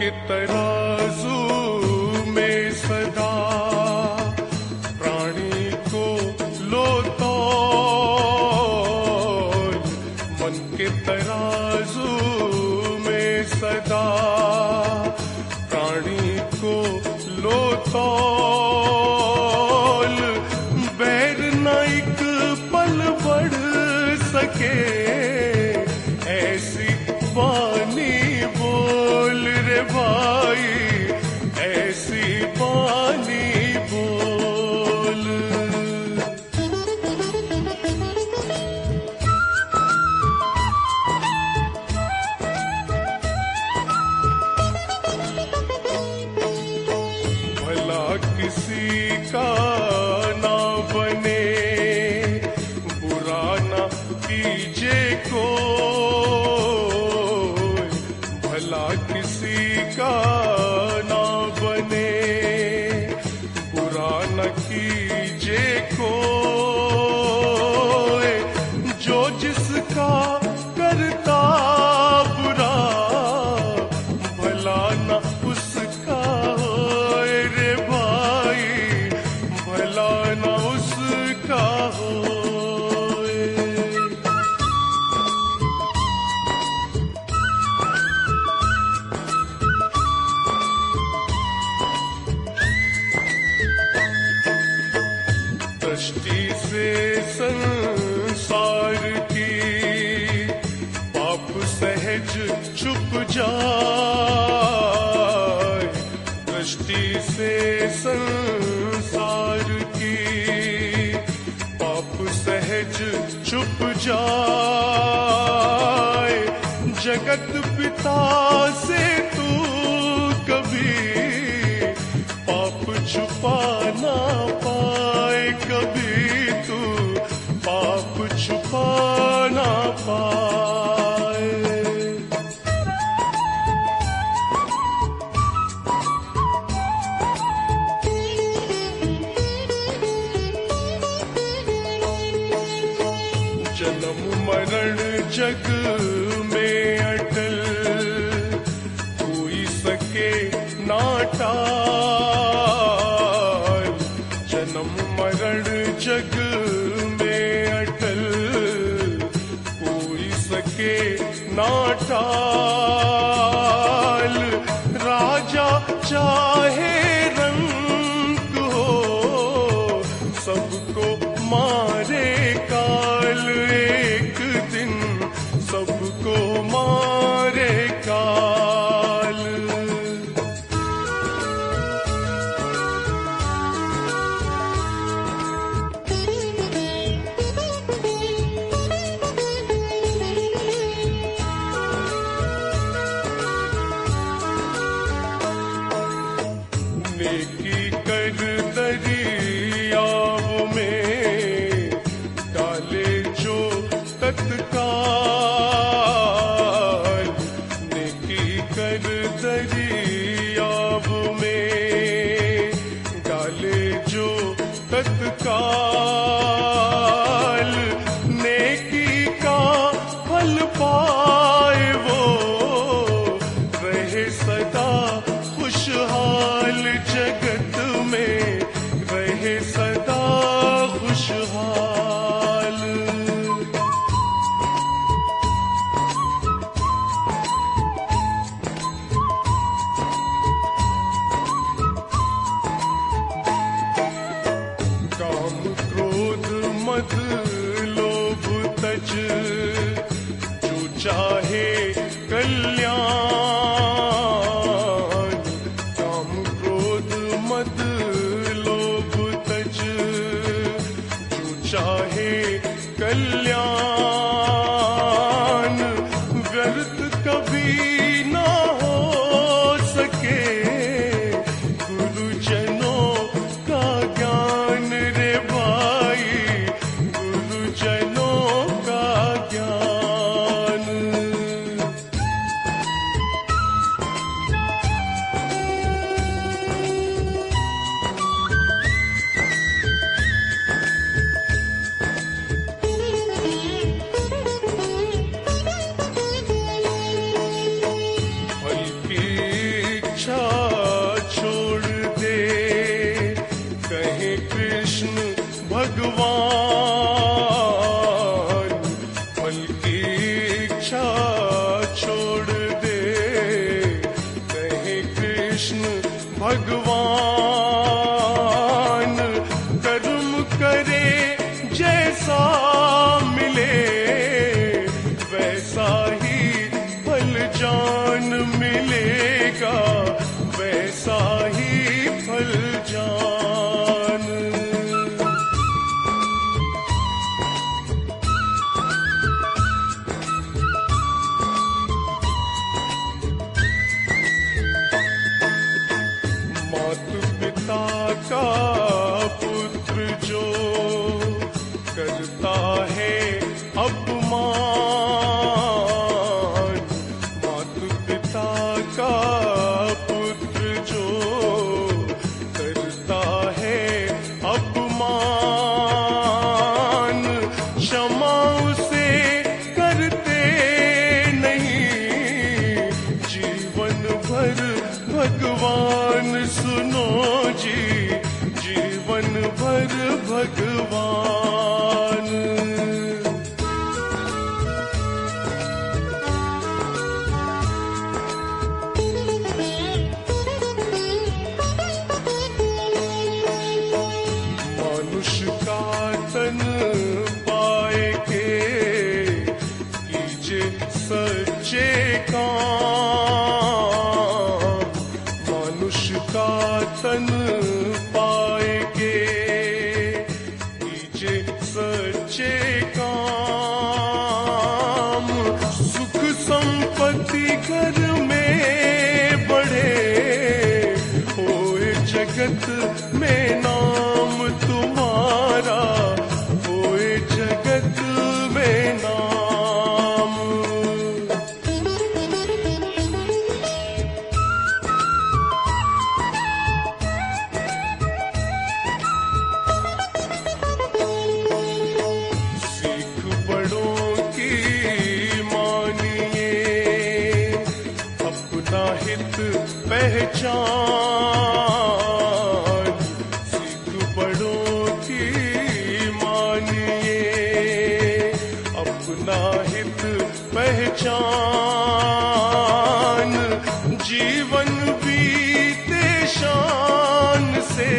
के तराजू में सदा प्राणी को लो तौल, मन के तराजू में सदा प्राणी को लो तौल, बैर न एक पल बढ़ सके ऐसी वाणी बोल रे भाई, ऐसी वाणी बोल। भला किसी का ना बने, बुरा ना कीजे को, भला किसी का ना बने, बुरा न कीजे को, जो जिसका करता बुरा, भला न उसका होए रे भाई, भला न उसका होए। दृष्टि से संसार की पाप सहज छुप जाए, दृष्टि से संसार की पाप सहज छुप जाए, जगत पिता से तू कभी पाप छुपा ना पाए, कभी तू पाप छुपा ना पाए। जन्म मरण जग में अटल, कोई सके ना टाल, जन्म मरण जग में अटल, कोई सके ना टाल, राजा चाहे रंग हो, सबको मारे काल, एक दिन सबको मारे काल। नेकी कर दरियाव में डाले जो तत्काल, नेकी कर दरियाव में डाले जो तत्काल, नेकी का फल पाए वो रहे सदा खुशहाल, जगत में रहे सदा खुशहाल। काम क्रोध मद लोभ तज, जो चाहे कल्याण, काम क्रोध मद लोभ तज, जो चाहे कल्याण, व्यर्थ कभी ना हो सके गुरुजनों का ज्ञान रे भाई, गुरुजनों का ज्ञान। भगवान कर्म करे जैसा मिले, वैसा ही फल जान मिलेगा, वैसा ही फल जान। पिता का पुत्र जो करता है अपमान, माता पिता का पुत्र जो करता है अपमान, क्षमा उसे करते नहीं, जीवन भर भगवान सुनो जी, जीवन भर भगवान। मनुष्य का तन पाए के कीजिए सच्चे काम, मनुष्य का तन पाएगे कीजिए सच्चे काम, सुख संपत्ति घर में बढ़े, होए जगत में नाम तुम्हारा, होए जगत में नाम। पहचान, सिख बड़ों की मानिए, अपना हित पहचान, जीवन बीते शान से,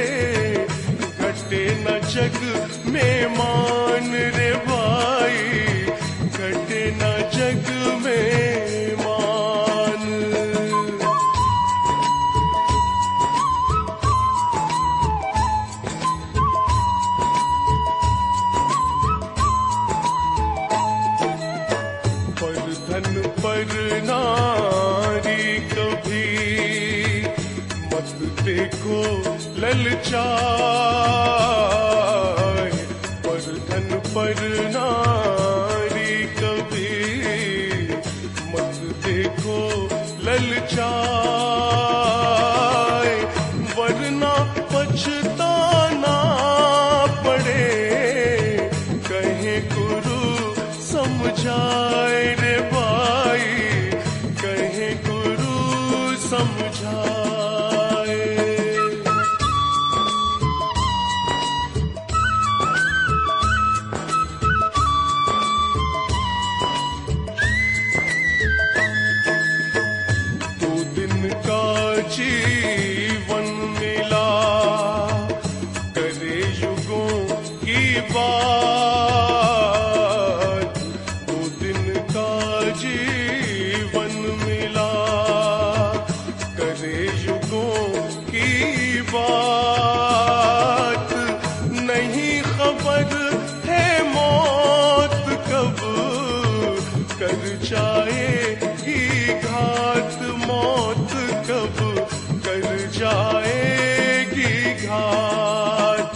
घटे न जग में मान रे भाई, घटे न जग में मान। धन पर नारी कभी मत देखो ललचाए, पर धन पर नारी कभी मत देखो ललचाए, वरना पछताना पड़े, कहे गुरु समझाए रे भाई, कहे गुरु समझाए। दो दिन का जीवन मिला, करे युगों की बात, जीवन मिला, करे युगों की बात, नहीं खबर है मौत कब कर जाएगी घात, मौत कब कर जाएगी घात।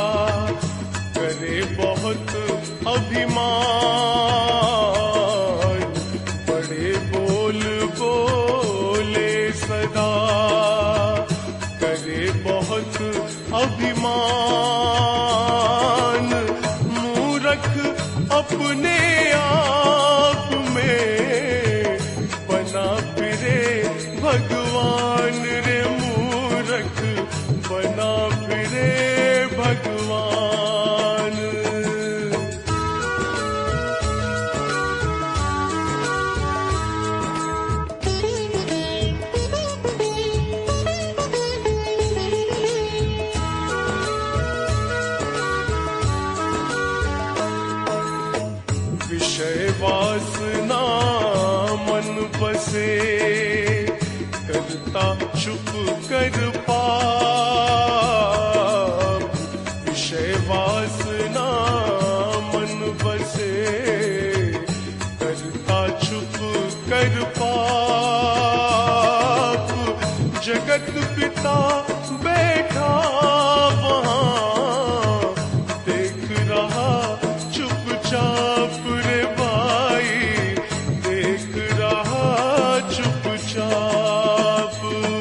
करे बहुत अभिमान, विषय वासना मन बसे, करता चुप कर पाप। विषय वासना मन बसे, करता चुप कर पाप। जगत पिता बैठा वहाँ, देख रहा चुपचाप रे भाई, देख रहा चुपचाप।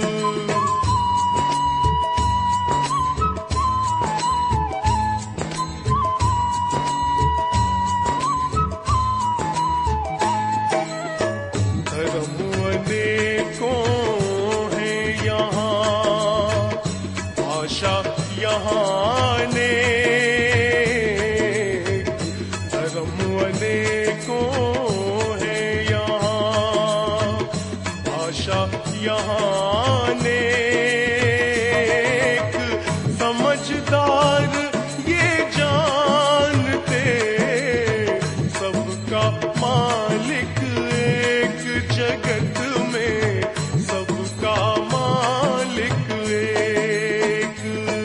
धर्म अनेकों है यहाँ, भाषा यहाँ अनेक। धर्म अनेकों है यहाँ, भाषा यहाँ अनेक। समझदार ये जानते, सबका मालिक एक जगत में, सबका मालिक एक।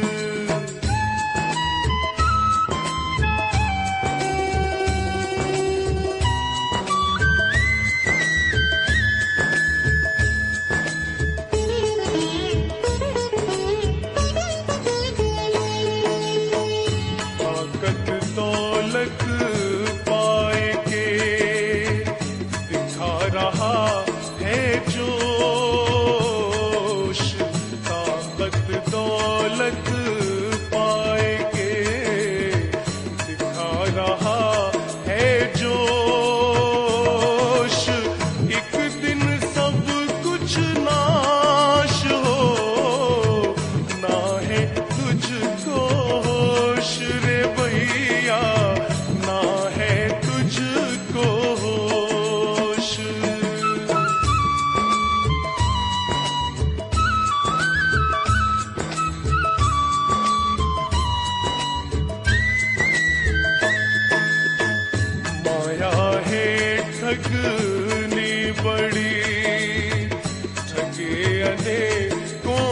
ताकत दौलत पाए के दिखा रहा है जोश। ताकत दौलत पाए के दिखा रहा है जोश। एक दिन सब कुछ नाश हो, ना है तुझको होश रे भैया, ना है तुझको होश। माया है ठगनी बड़ी, ठगे अनेकों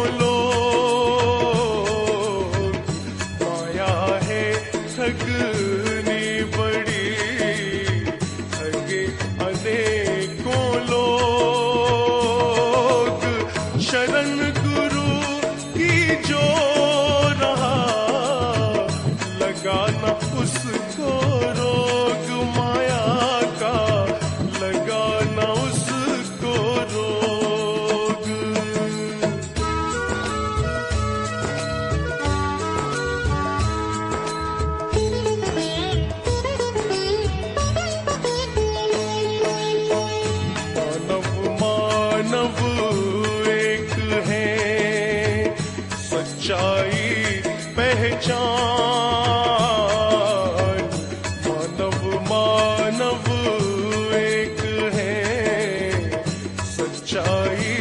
लोग। माया है ठगनी बड़ी, ठगे अनेकों लोग। शरण गुरु की जो रहा, लगाना उसको रोग माया का, लगाना उसको रोग। मानव मानव एक है, सच्चाई पहचान। मानव मानव एक है, सच्चाई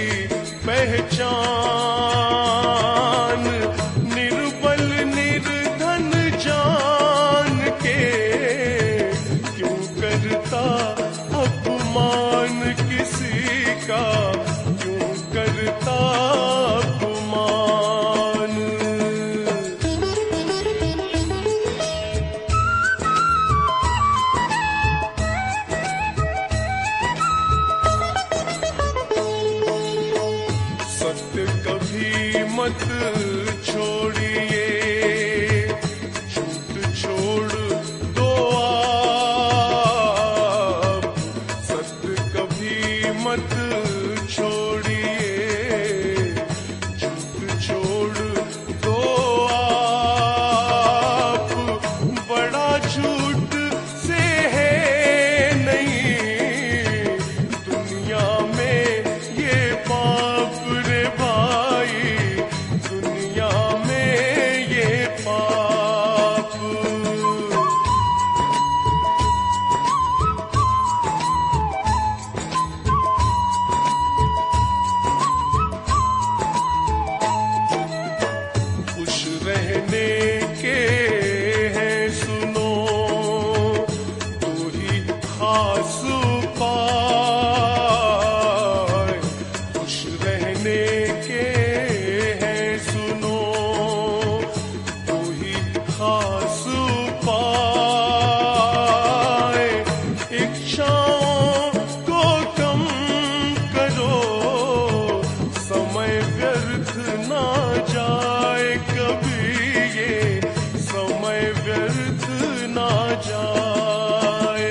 पहचान। निर्बल निर्धन जान के, क्यों करता अपमान किसी का, क्यों करता अपमान। सत्य कभी मत छोड़िए, झूठ छोड़ दो आप। सत्य कभी मत छोड़िए, झूठ छोड़ दो आप। बड़ा झूठ से है नहीं दुनिया में ये पाप रे भाई, दुनिया में पास पाए, खुश रहने के हैं सुनो दो ही खास पाए। इच्छाओं को कम करो, समय व्यर्थ ना जाए कभी, ये समय व्यर्थ ना जाए।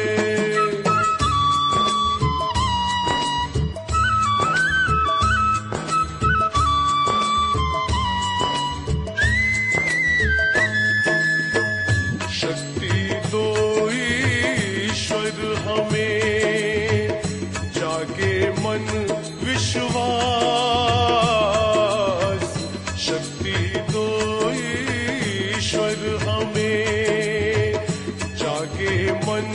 शक्ति दो ईश्वर हमें, जागे मन विश्वास। शक्ति दो ईश्वर हमें, जागे मन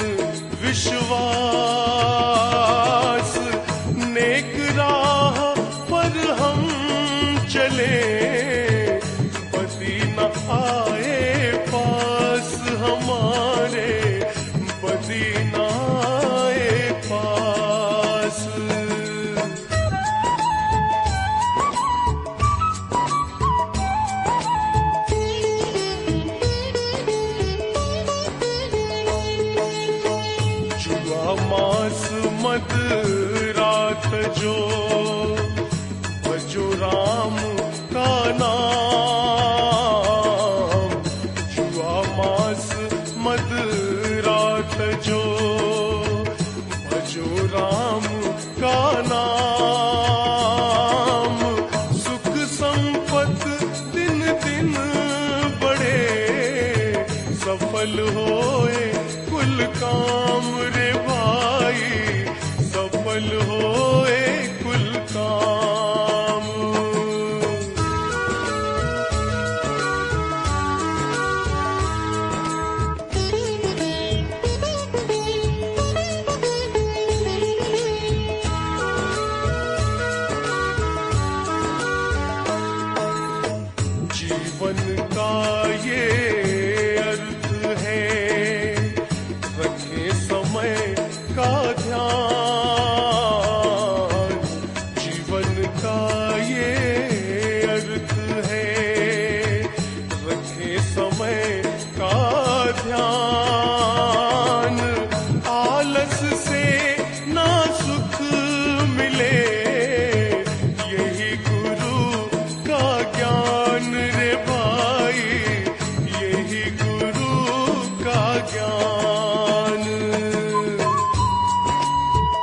विश्वास। नेक राह पर हम चले, बदी न आए पास हमारे, बदी न आए पास। जुआ मांस मद रात जो, भजो राम का नाम। जुआ मांस मद रात जो, भजो राम का नाम। सुख संपत दिन दिन बढ़े, सफल होए कुल काम रे भाई, सफल होए कुल काम। जीवन का ये अर्थ है, रखे समय का ध्यान। जीवन का ये अर्थ है, रखे समय का ध्यान। आलस से ना सुख मिले, यही गुरु का ज्ञान रे भाई, यही गुरु का ज्ञान।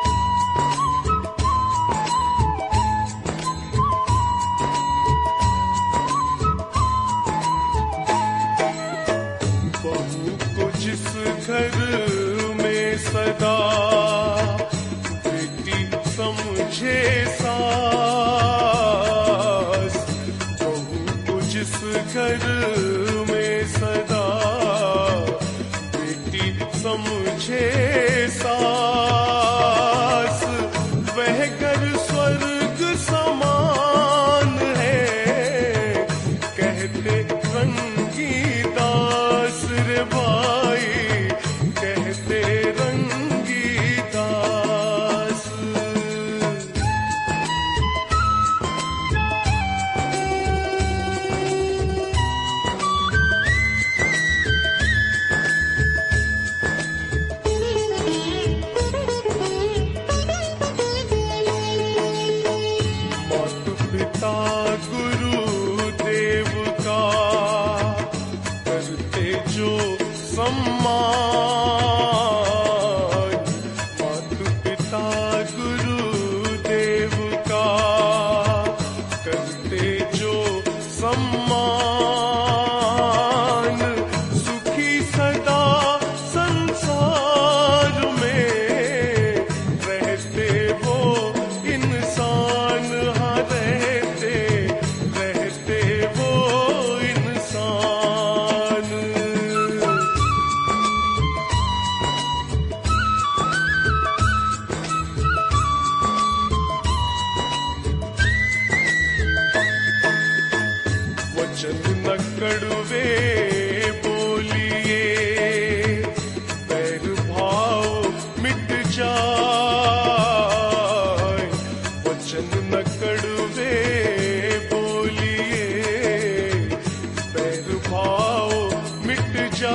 जाए, वचन न कड़वे बोलिए, बैर भाव मिट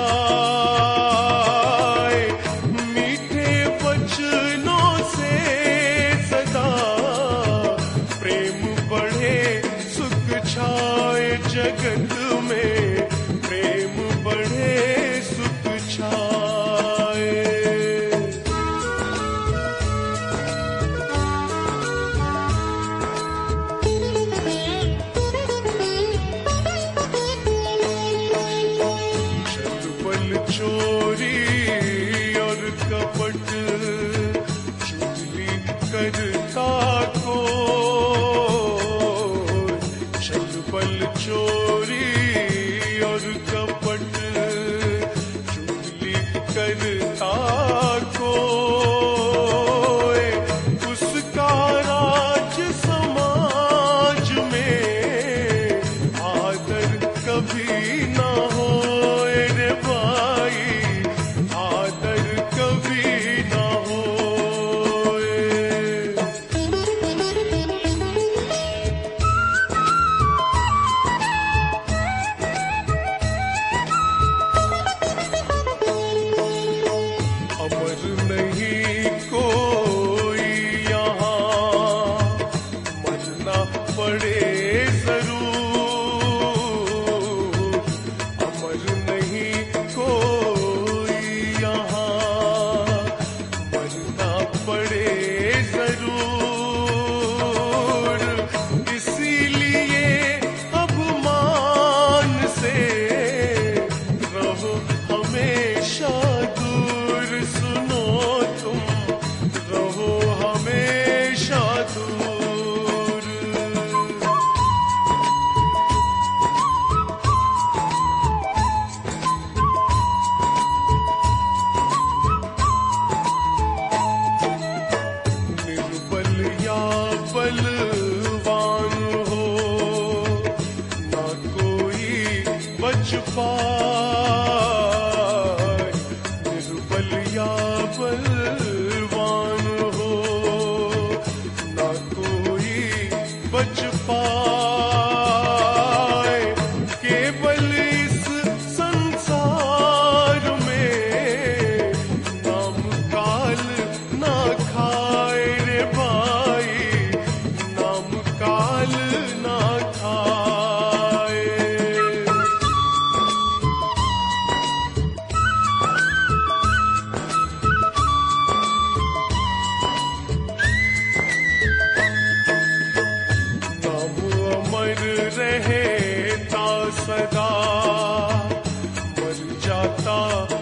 जाए, मीठे वचनों से सदा प्रेम बढ़े, सुख छाए जगत में, प्रेम बढ़े सुख छाए। छल चोरी और कपट चुगली करता को, छल बल चोरी और कपट चुगली करता को, उसका राज समाज में आदर कभी ना हो रे भाई, आदर कभी ना हो। अमर नहीं कोई यहाँ, मरना पड़े जरूर, अमर नहीं कोई यहाँ, मरना पड़े जरूर, इसीलिए अभिमान से रहो हमेशा दूर, सुनो तुम रहो हमेशा दूर। निर्बल या बलवान हो, ना कोई बच पाए, निर्बल या बलवान हो, ना कोई बच पाए, केवल इस संसार में नाम काल ना खाए रे भाई, नाम काल ना खाए। नाम अमर रहता सदा, मर जाता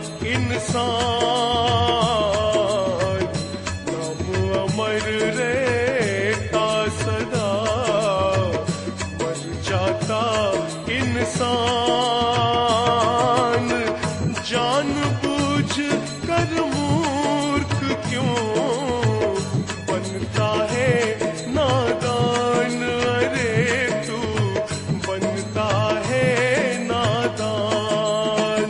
इंसान, नाम अमर रहता सदा, मर जाता इंसान, जानबूझ कर मूर्ख क्यों बनता है नादान, अरे तू बनता है नादान।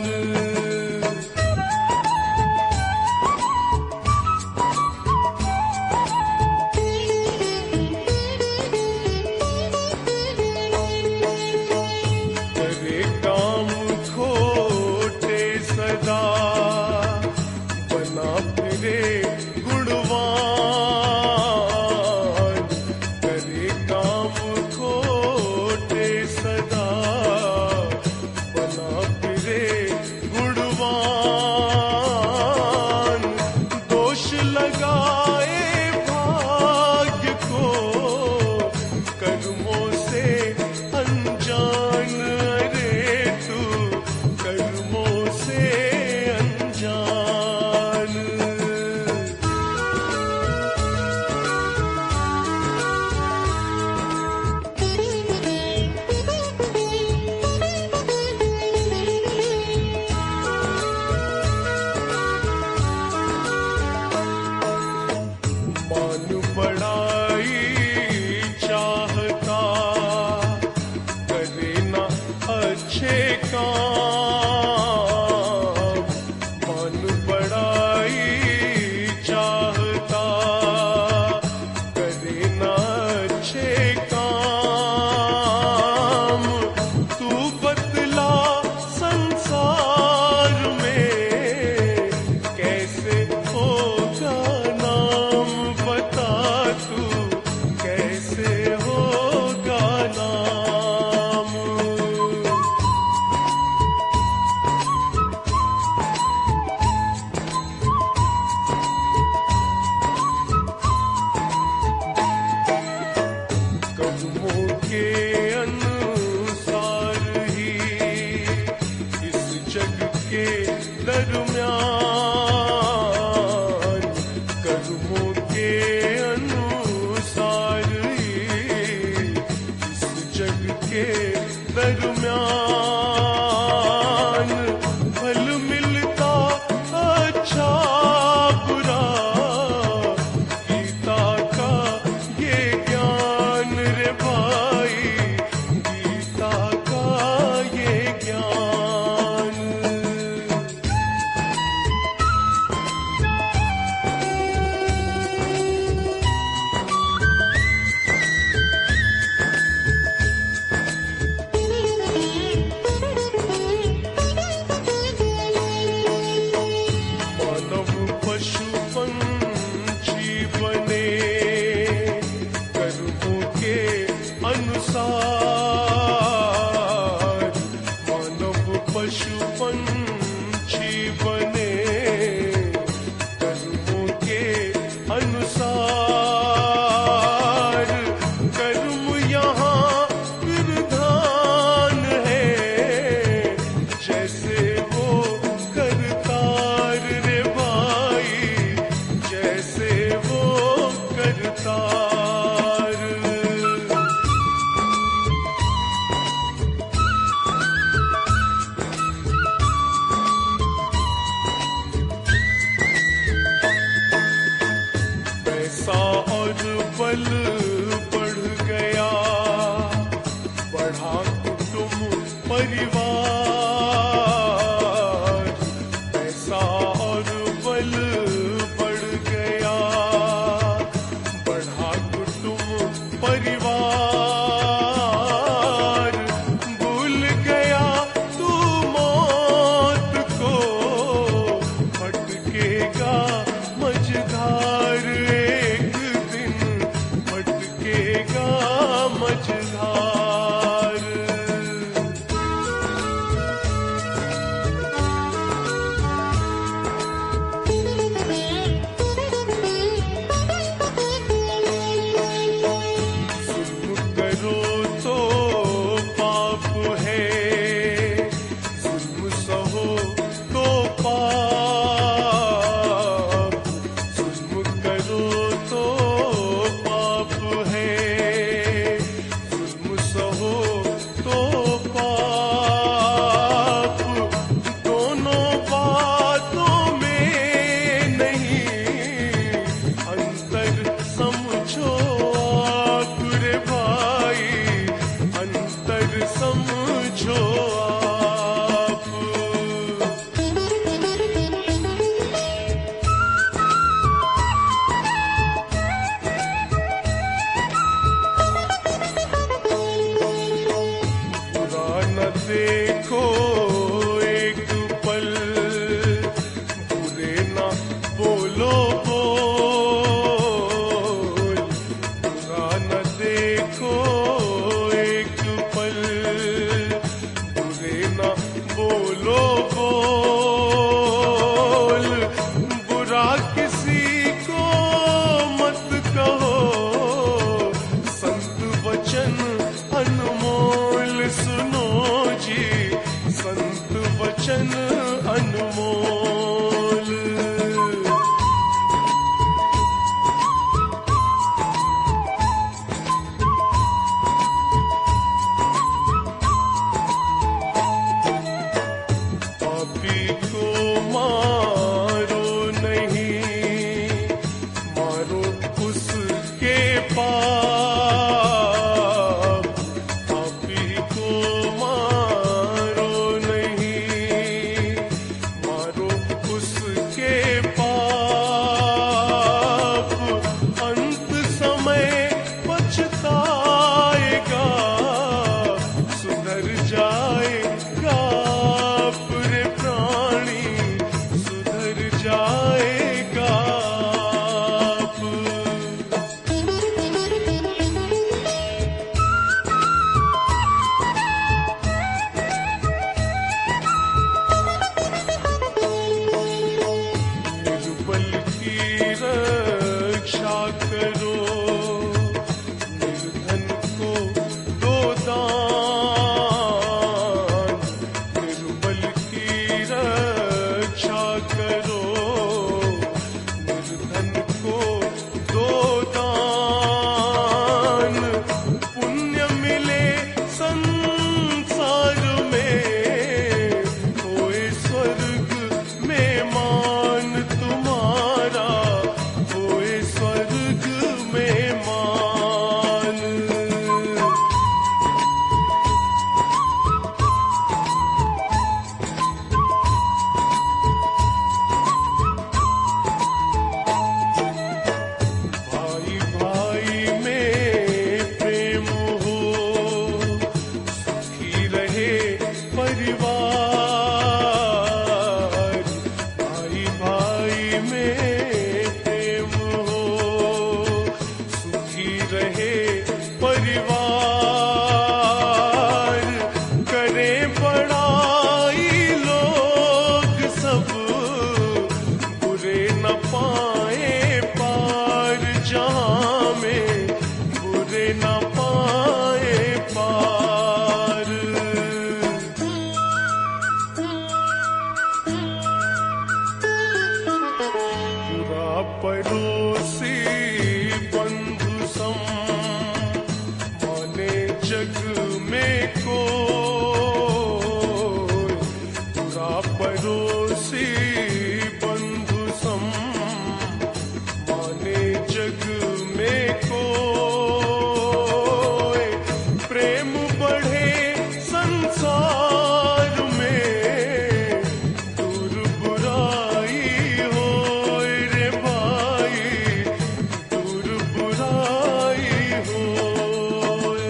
अनुसार इस जग के दरमियान फल मिलता अच्छा बुरा, गीता का ये ज्ञान रे भाई, गीता का ये ज्ञान। मानव पशु पंछी बने कर्मों के अनुसार, मानव पशु पंछी बने कर्मों के अनुसार। कर्म यहाँ विधान है, जैसे वो करतार रे भाई, जैसे वो करतार। पैसा और बल बढ़ गया, बढ़ा कुटुंब परिवार। पैसा और बल बढ़ गया, बढ़ा कुटुंब परिवार। भूल गया तू मौत को, भटकेगा मझधार एक दिन, भटकेगा मझधार। जुल्म करो तो पाप है, जुल्म सहो तो पाप। जुल्म करो तो पाप है, जुल्म सहो तो पाप। दोनों बातों में नहीं अंतर समझो आप रे भाई, अंतर समझो आप। बुरा न देखो एक पल, बुरे न बोलो बोल। बुरा न देखो एक पल, बुरे न बोलो बोल। बुरा किसी को मत कहो, संत वचन अनमोल सुनो जी, संत वचन अनमोल। पापी को मारो नहीं, मारो उसके पाप। पापी को मारो नहीं, मारो उसके पाप। अंत समय पछताएगा, सुधर जाएगा आप रे प्राणी, सुधर जाएगा आप। जहां में बुरे न पाए पार। बुरा पड़ोसी बंधु सम माने जग में कोई। बुरा पड़ोसी बंधु सम माने जग में कोई। प्रेम बढ़े संसार में दूर बुराई होए रे भाई, दूर बुराई होए।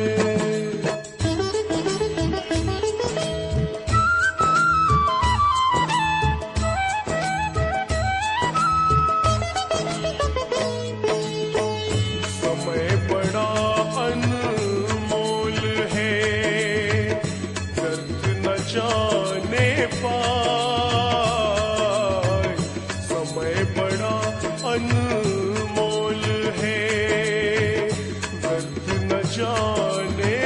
समय बड़ा अनमोल है, दर्द न जाने पाए। समय बड़ा अनमोल है, दर्द न जाने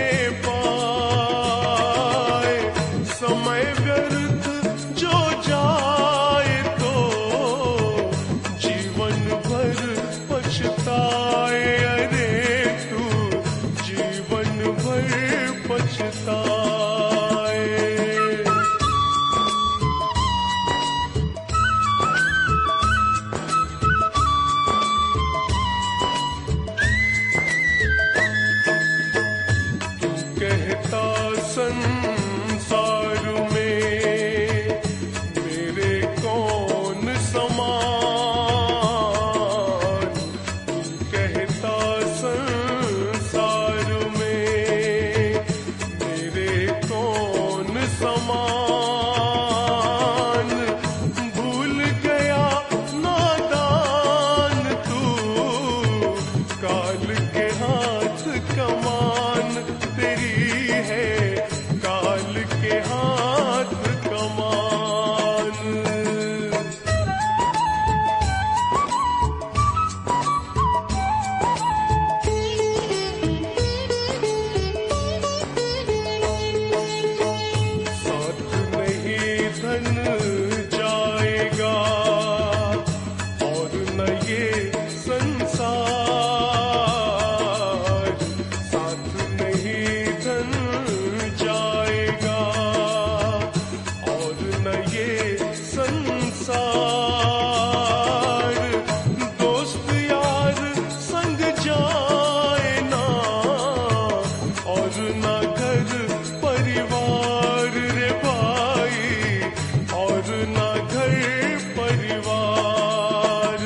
पाए। समय व्यर्थ जो जाए तो जीवन भर पछताए। अरे तू जीवन भर पछताए। तू कहता संसार में मेरे कौन समान। तू कहता संसार में मेरे कौन समान। भूल गया नादान तू काल के हाथ कमान तेरी है, काल के हाथ कमान। साथ नहीं धन जाएगा और न ये संसार। साथ नहीं धन जाएगा और न ये संसार। दोस्त यार संग जाए ना और न घर परिवार रे भाई, और न घर परिवार।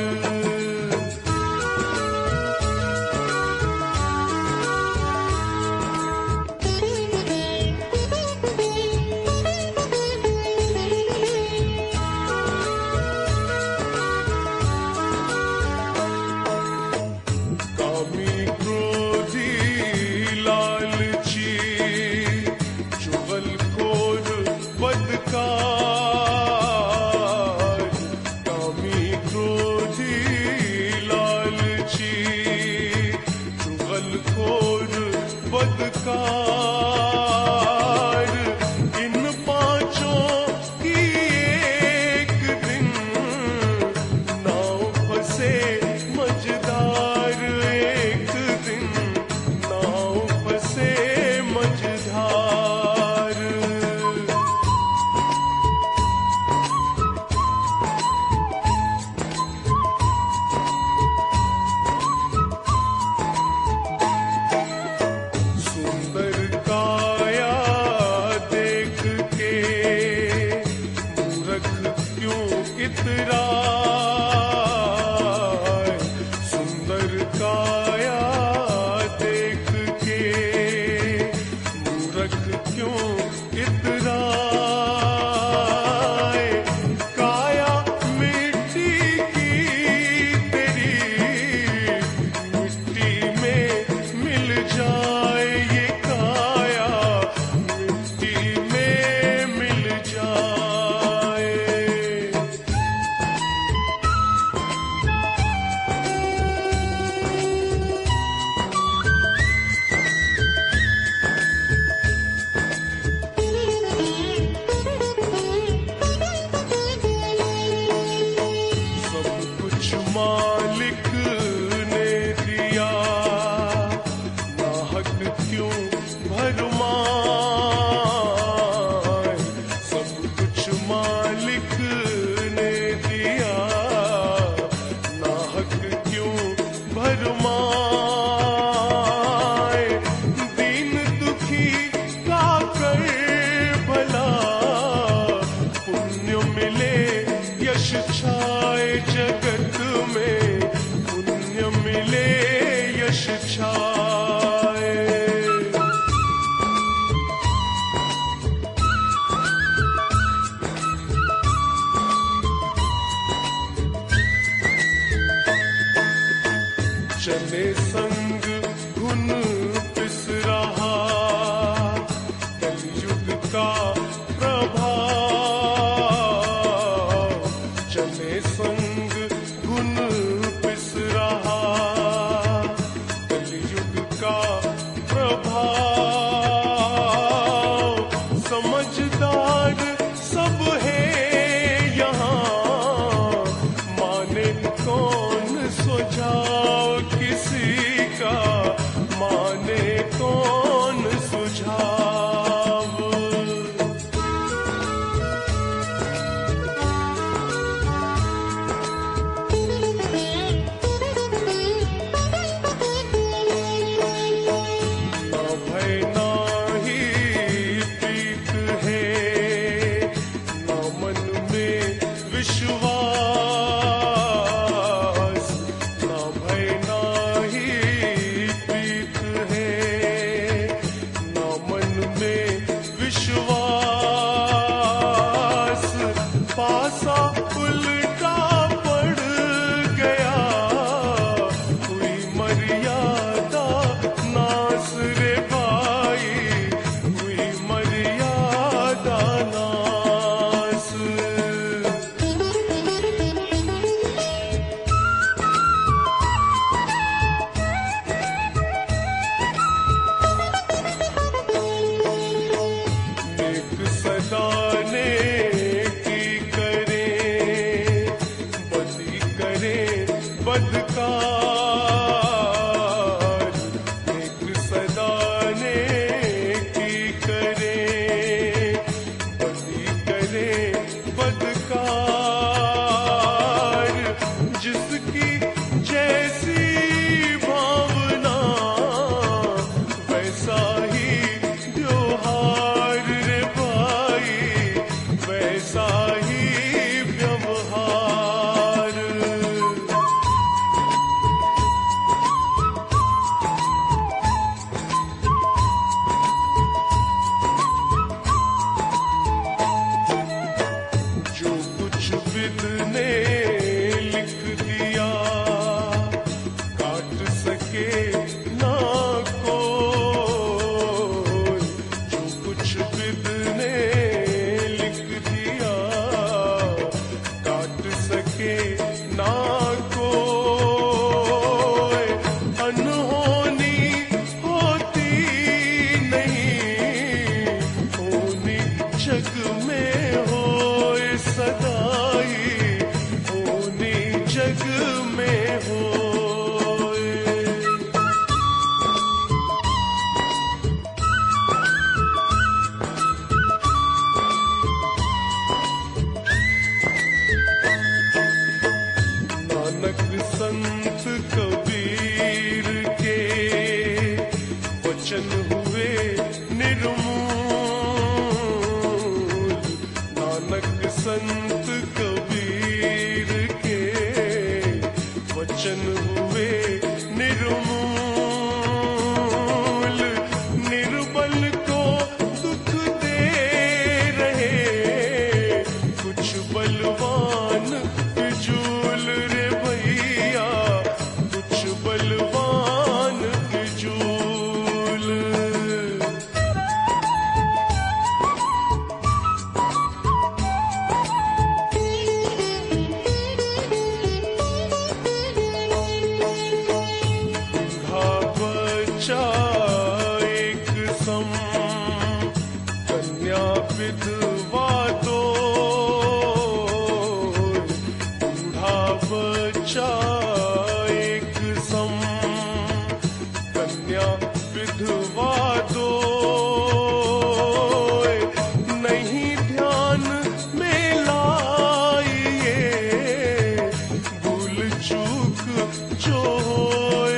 कामी क्रोधी लालची चुगलखोर बदकार। कामी क्रोधी लालची चुगलखोर बदकार। इन पांचों की एक दिन नाव फंसे मझधार। एक दिन नाव फंसे मझधार। सुंदर काया देख के मूर्ख क्यों इतराए। सुंदर काया देख के मूर्ख क्यों इतराए। काया मिट्टी की तेरी मिट्टी में मिल जाए। ये काया मिट्टी में मिल जाए। शर्माए, दीन दुखी का कर भला, पुण्य मिले यश छाए जगत में, पुण्य मिले यश छाए। चले संग घुन पिस रहा कलयुग का प्रभाव, चले संग घुन पिस रहा कलयुग का प्रभाव। समझदार सब है यहाँ, माने कौन सुझाव किसी का, माने कौन सुझाव। ना भय ना ही प्रीत है, ना मन में विश्वास, ना भय ना ही प्रीत है, ना मन में विश्वास। पासा उल्टा पड़ गया, हुई मर्यादा नास रे भाई, हुई मर्यादा नास। नेक सदा नेकी करे, बदी करे बदकार, नेक सदा नेकी करे, बदी करे बदकार। जिसकी जैसी भावना वैसा ही व्यवहार रे भाई, वैसा ही व्यवहार। जो कुछ विधि लिख दिया, काट सके ना कोई। जो कुछ विधि लिख दिया, काट सके ना कोई। अनहोनी होती नहीं, होनी जग में होए सदाई, होनी जग में होए। नानक संत कबीर के वचन हुए निर्मूल, नानक संत कबीर के वचन हुए निर्मूल। निर्बल को दुख दे रहे कुछ बलवान फिजूल रे भैया, कुछ बलवान फिजूल। बूढ़ा बच्चा एक सम, कन्या विधवा दो। बूढ़ा बच्चा एक सम, कन्या विधवा दो। नहीं ध्यान में लाइए, भूल चूक जो होए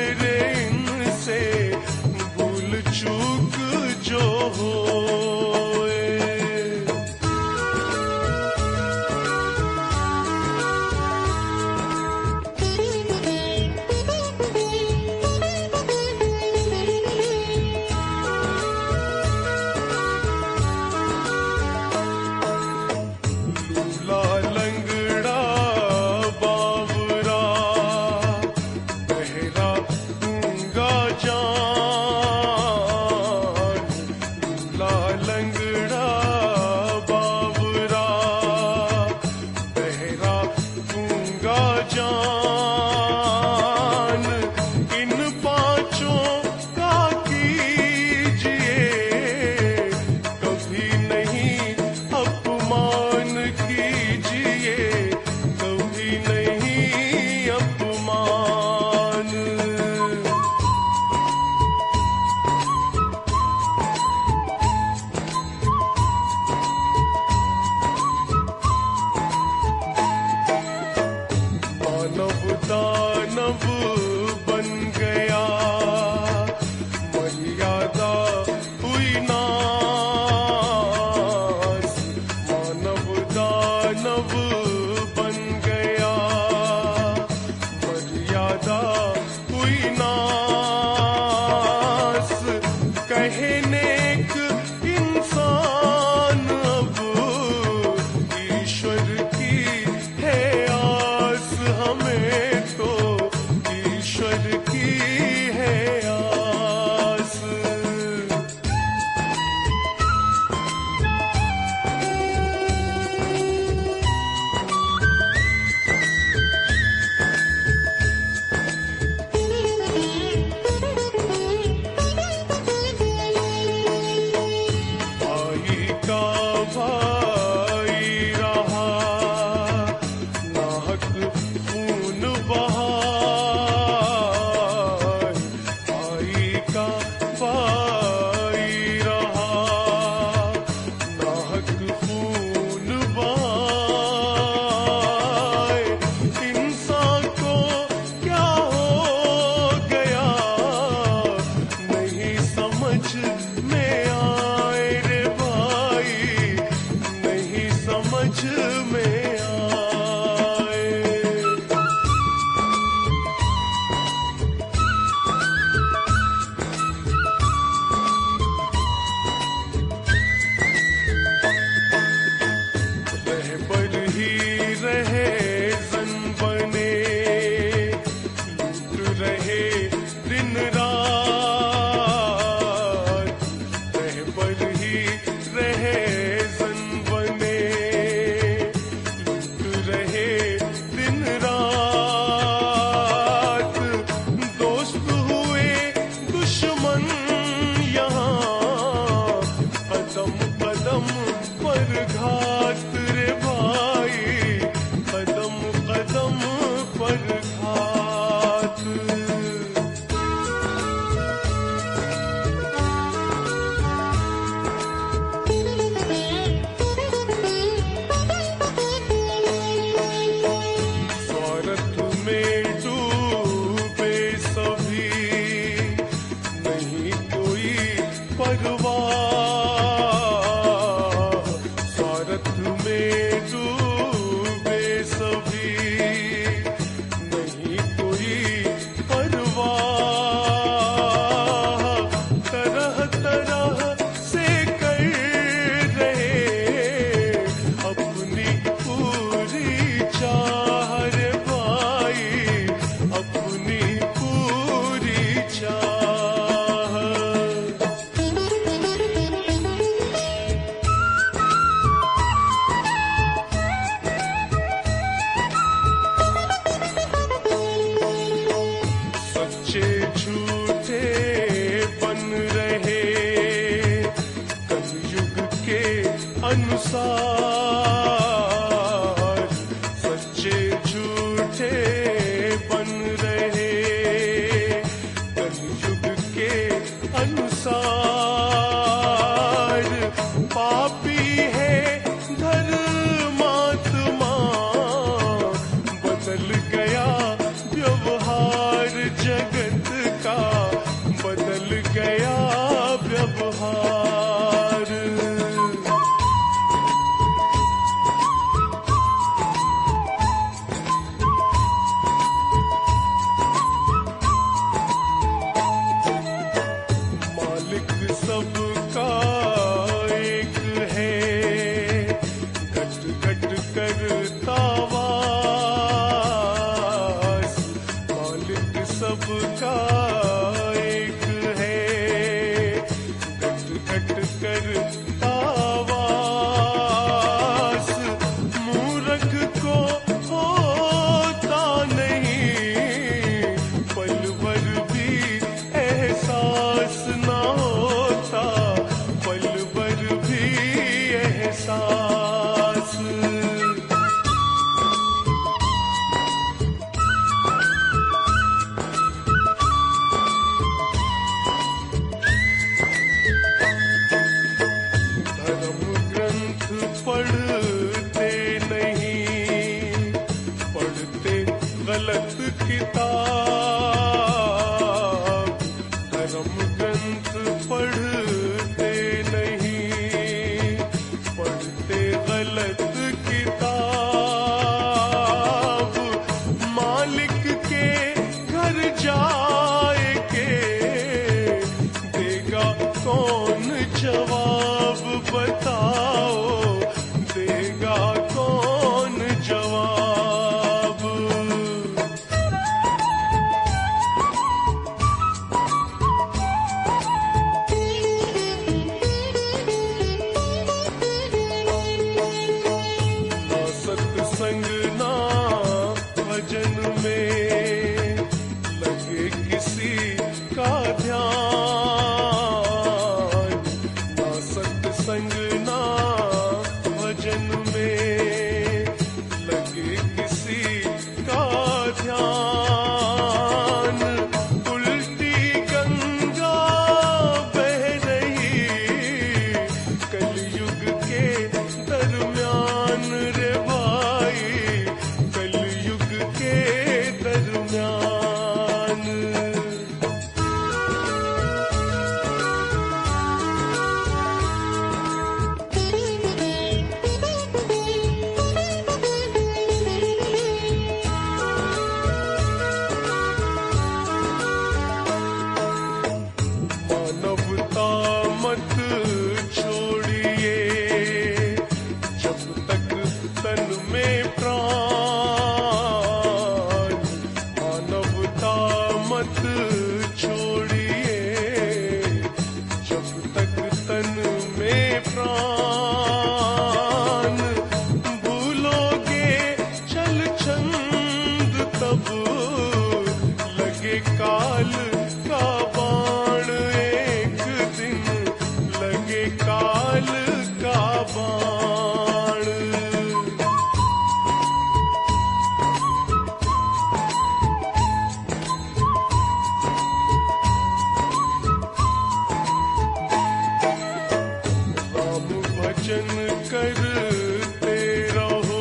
करते रहो,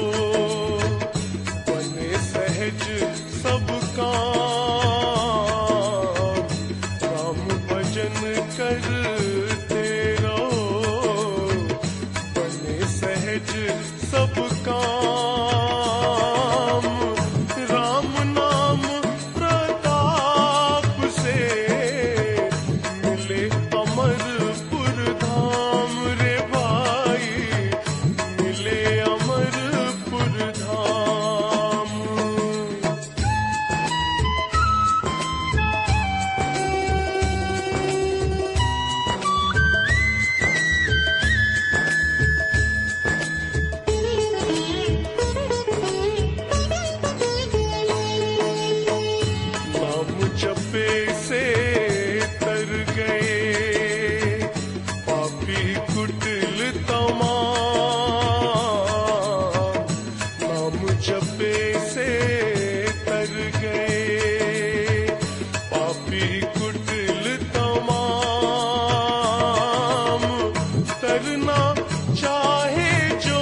बने सहज सब काम, राम भजन करते रहो, बने सहज सब काम, राम नाम प्रताप से मिले अमरपुर धाम रे भाई, मिले अमरपुर धाम। नाम जपे से तर गए पापी कुटिल तमाम, नाम जपे से तर गए पापी कुटिल तमाम, तरना चाहे जो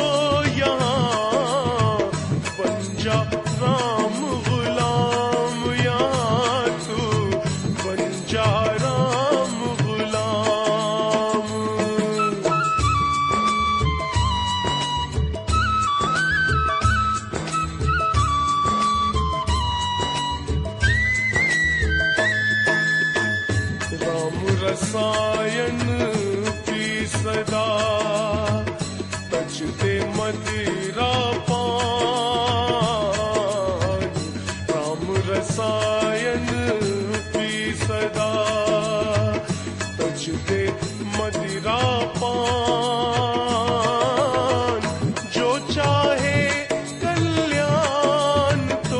यहाँ बन जा राम गुलाम, यहाँ तू बन जा राम गुलाम। राम रसायन पी सदा तज दे मदिरा पान, राम रसायन पी सदा तज दे मदिरा पान, जो चाहे कल्याण तो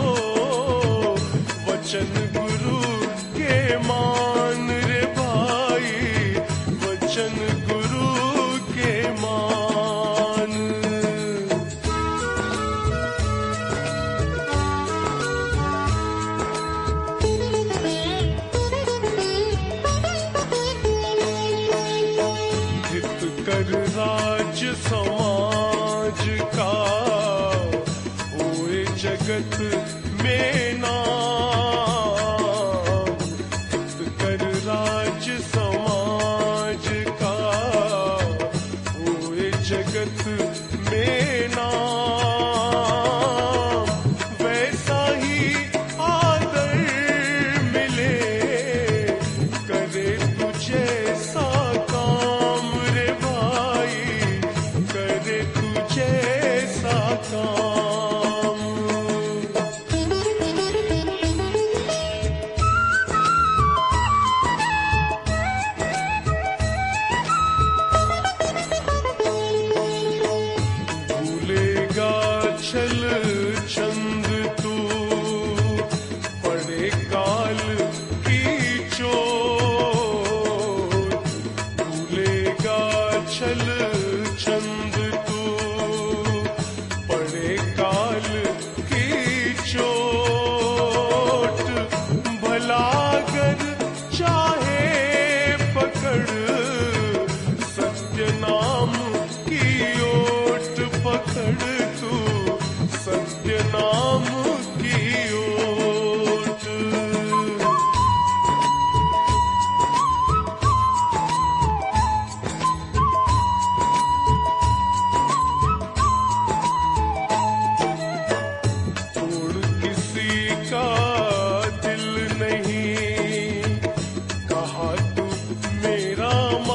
वचन गुरु के मान रे भाई, वचन गुरु के मान। हित कर राज समाज का होए जगत में नाम, हित कर राज समाज का होए जगत में नाम, वैसा ही आदर मिले करे तुझे सा काम रे भाई, करे तुझे सा काम। भूलेगा छल छंद तू पड़े काल की चोट, भूलेगा छल छंद तू पड़े काल की चोट, भला अगर चाहे पकड़ सत्य नाम की ओट, पकड़ तू सत्य नाम की ओट। तोड़ किसी का दिल नहीं, कहा तू मेरा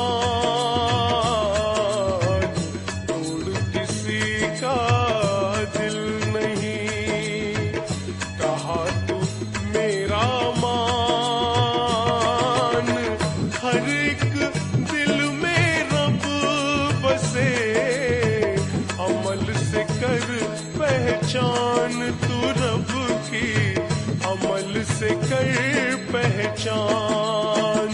मान, तोड़ किसी का दिल नहीं, कहा तू मेरा मान, हर एक दिल में रब बसे, अमल से कर पहचान तू रब की, अमल से कर पहचान।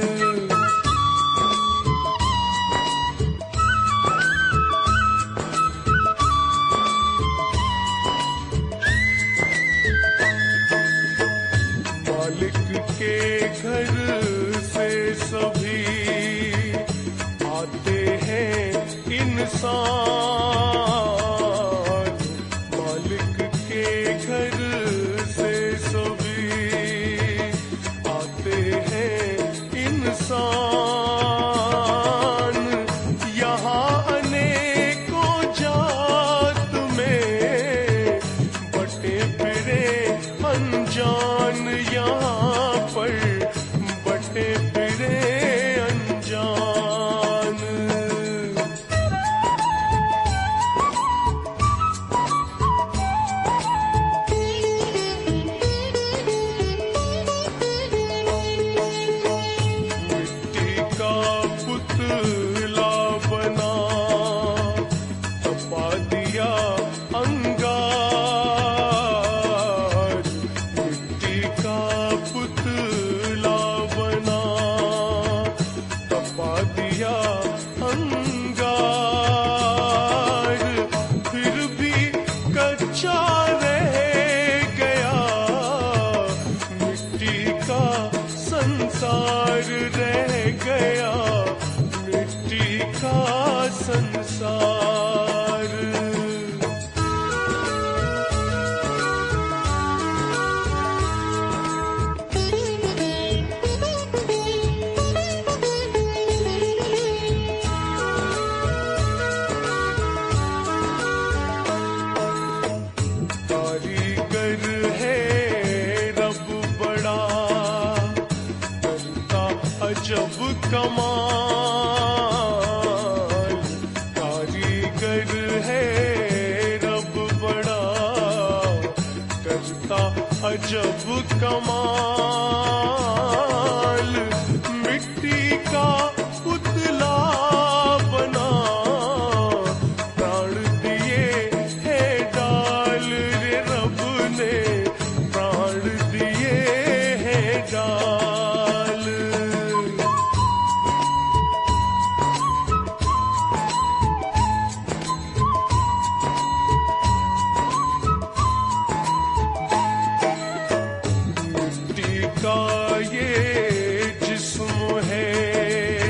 मालिक के घर से सभी आते हैं इन इंसान, मालिक के घर से सभी आते हैं इंसान। यहाँ अनेकों जात में बटे फिरे अनजान, यहाँ पर बटे फिरे अनजान। मिट्टी का पुतला बना, तपा दिया अंगार। मिट्टी का पुतला बना, तपा दिया अंगार। फिर भी कच्चा रह गया, मिट्टी का संसार रह गया, मिट्टी का संसार। कारीगर है रब बड़ा, करता अजब कमाल। कारीगर है रब बड़ा, करता अजब कमाल। मिट्टी का पुतला बना, प्राण दिए है डाल रे रब ने, प्राण दिए है डाल। मिट्टी का ये जिस्म है,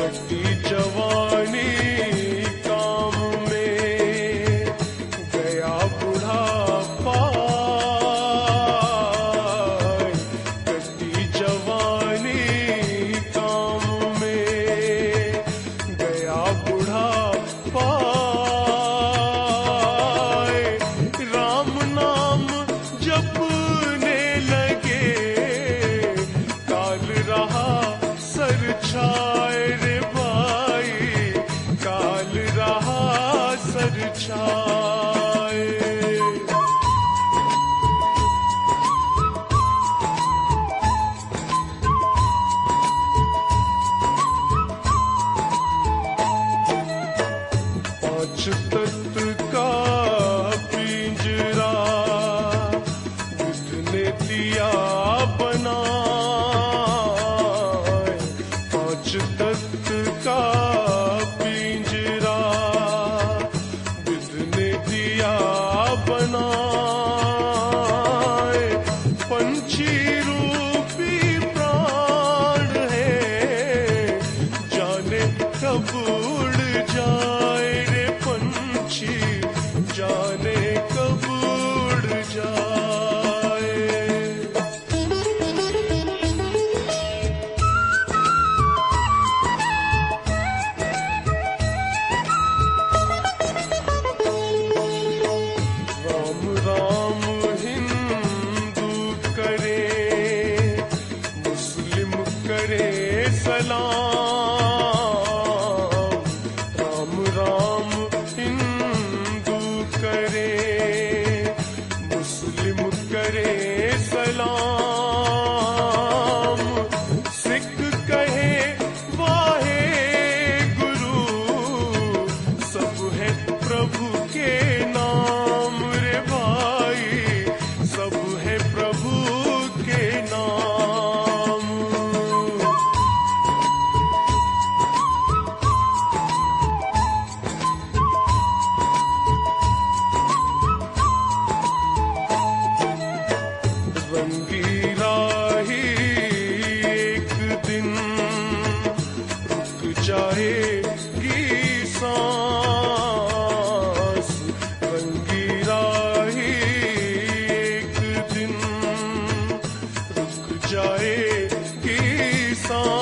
कटी जवानी काम में, गया बुढ़ापा। कटी जवानी काम में, गया बुढ़ापा। राम नाम जपने लगे, काल रहा सर छाए रे भाई, काल रहा सर छाए। पांच तत्व का पिंजरा बुद्ध ने दिया बना। पांच तत्व का पिंजरा बुद्ध ने दिया बना। पंछी रूपी प्राण है, जाने कब उड़ जाए रे पंछी, जाने कब उड़ जाए। राम राम हिंदू करे, मुस्लिम करे सलाम। राम राम हिंदू करे, मुस्लिम करे सलाम। सिख कहे वाहे गुरु, सब है प्रभु के नाम रे भाई, सब है प्रभु के नाम। रंगीला ही एक दिन रुक जाएगी सांस। रंगीला ही एक दिन रुक जाएगी सांस।